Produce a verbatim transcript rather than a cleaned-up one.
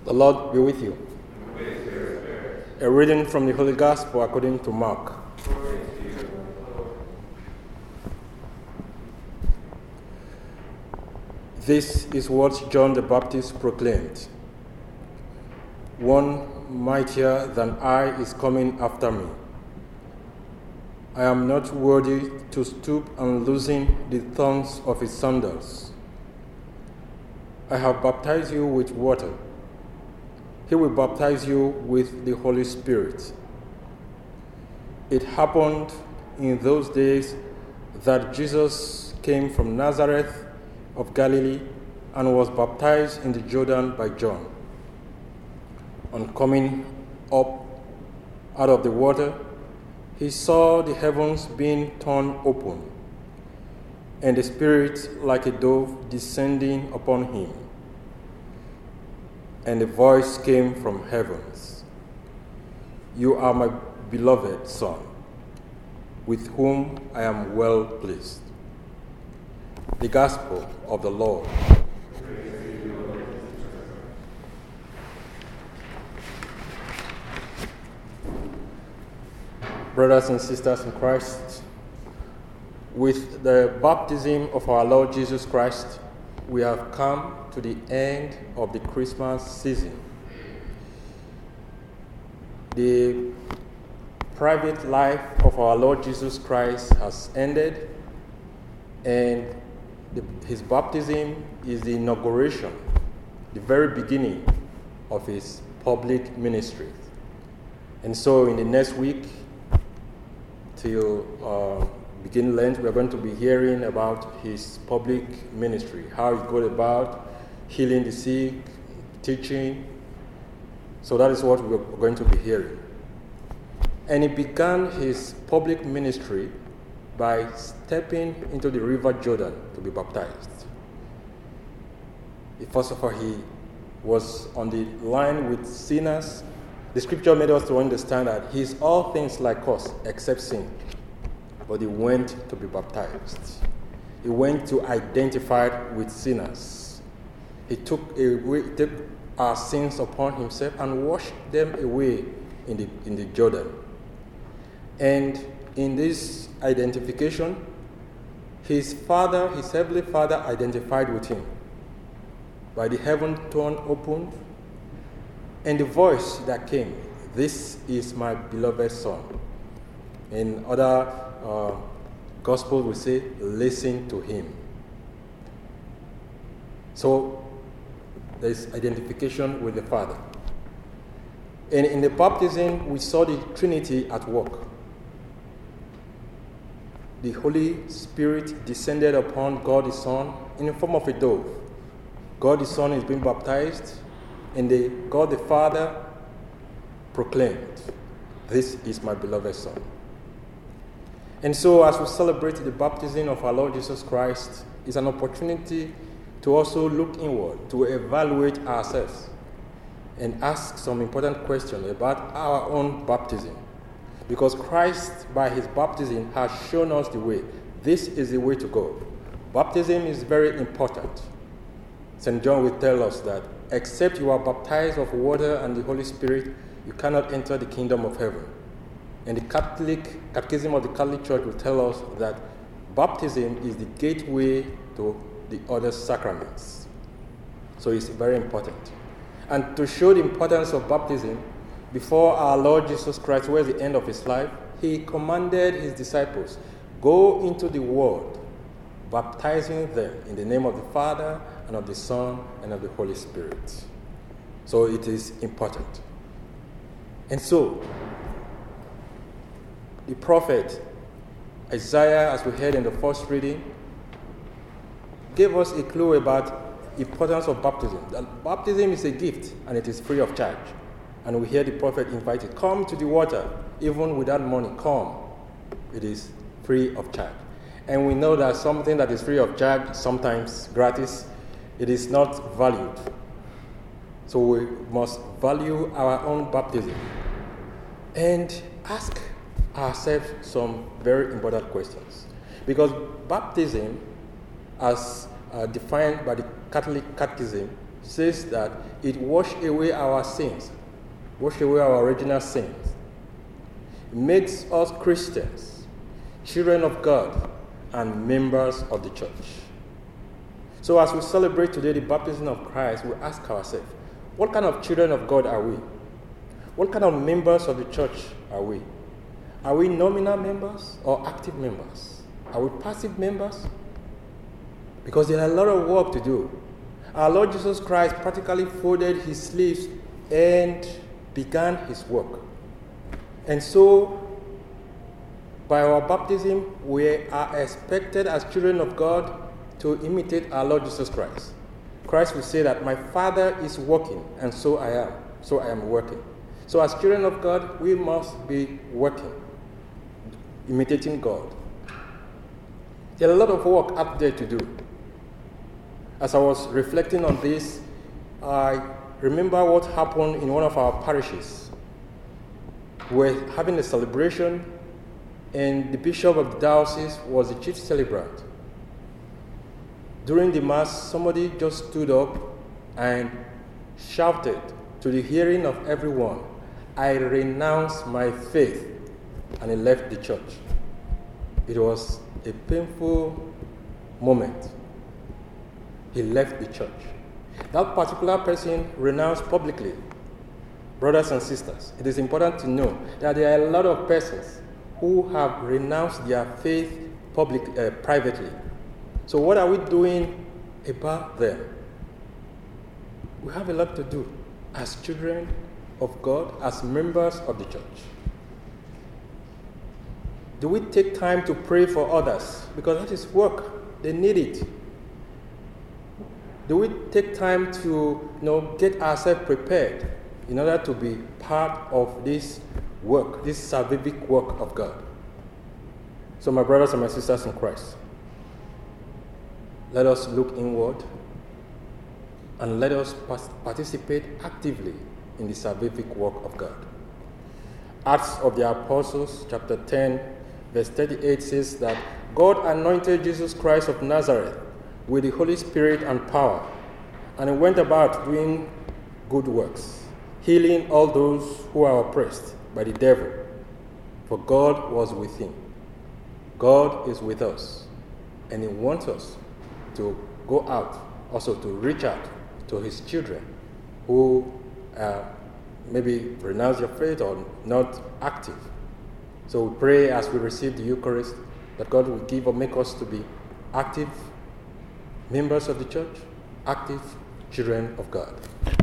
The Lord be with you. A reading from the Holy Gospel according to Mark. This is what John the Baptist proclaimed. One mightier than I is coming after me. I am not worthy to stoop and loosen the thongs of his sandals. I have baptized you with water. He will baptize you with the Holy Spirit. It happened in those days that Jesus came from Nazareth of Galilee and was baptized in the Jordan by John. On coming up out of the water, he saw the heavens being torn open, and the Spirit like a dove descending upon him. And a voice came from heavens, "You are my beloved Son, with whom I am well pleased." The Gospel of the Lord. Brothers and sisters in Christ, with the baptism of our Lord Jesus Christ, we have come to the end of the Christmas season. The private life of our Lord Jesus Christ has ended, and the, his baptism is the inauguration, the very beginning of his public ministry. And so in the next week, till uh, begin Lent, we are going to be hearing about his public ministry, how he goes about healing the sick, teaching. So that is what we're going to be hearing. And he began his public ministry by stepping into the river Jordan to be baptized. First of all, he was on the line with sinners. The scripture made us to understand that he is all things like us except sin. But he went to be baptized. He went to identify with sinners. He took, away, took our sins upon himself and washed them away in the, in the Jordan. And in this identification, his father, his heavenly father, identified with him by the heaven torn open. And the voice that came, "This is my beloved Son." In other uh, Gospels, we say, "Listen to him." So there is identification with the Father. And in the baptism, we saw the Trinity at work. The Holy Spirit descended upon God the Son in the form of a dove. God the Son is being baptized, and the, God the Father proclaimed, "This is my beloved Son." And so as we celebrate the baptism of our Lord Jesus Christ, it's an opportunity to also look inward, to evaluate ourselves, and ask some important questions about our own baptism. Because Christ, by his baptism, has shown us the way. This is the way to go. Baptism is very important. Saint John will tell us that except you are baptized of water and the Holy Spirit, you cannot enter the kingdom of heaven. And the Catholic Catechism of the Catholic Church will tell us that baptism is the gateway to the other sacraments. So it's very important. And to show the importance of baptism, before our Lord Jesus Christ, towards the end of his life, he commanded his disciples, "Go into the world, baptizing them in the name of the Father, and of the Son, and of the Holy Spirit." So it is important. And so, the prophet Isaiah, as we heard in the first reading, gave us a clue about the importance of baptism. That baptism is a gift, and it is free of charge. And we hear the prophet invited, "Come to the water, even without money, come." It is free of charge. And we know that something that is free of charge, sometimes gratis, it is not valued. So we must value our own baptism and ask ourselves some very important questions. Because baptism, as uh, defined by the Catholic Catechism, says that it washed away our sins, washed away our original sins. It makes us Christians, children of God, and members of the church. So as we celebrate today the baptism of Christ, we ask ourselves, what kind of children of God are we? What kind of members of the church are we? Are we nominal members or active members? Are we passive members? Because there are a lot of work to do. Our Lord Jesus Christ practically folded his sleeves and began his work. And so, by our baptism, we are expected as children of God to imitate our Lord Jesus Christ. Christ will say that my Father is working, and so I am. So I am working. So as children of God, we must be working, imitating God. There's a lot of work out there to do. As I was reflecting on this, I remember what happened in one of our parishes. We were having a celebration, and the bishop of the diocese was the chief celebrant. During the Mass, somebody just stood up and shouted to the hearing of everyone, I renounce my faith, and he left the church. It was a painful moment. He left the church. That particular person renounced publicly. Brothers and sisters, it is important to know that there are a lot of persons who have renounced their faith public, uh, privately. So what are we doing about them? We have a lot to do as children of God, as members of the church. Do we take time to pray for others? Because that is work. They need it. Do we take time to you know, get ourselves prepared in order to be part of this work, this salvific work of God? So my brothers and my sisters in Christ, let us look inward and let us participate actively in the salvific work of God. Acts of the Apostles, chapter ten, verse thirty-eight says that God anointed Jesus Christ of Nazareth with the Holy Spirit and power, and he went about doing good works, healing all those who are oppressed by the devil, for God was with him. God is with us, and he wants us to go out, also to reach out to his children who uh, maybe renounce their faith or not active. So we pray as we receive the Eucharist that God will give or make us to be active members of the church, active children of God.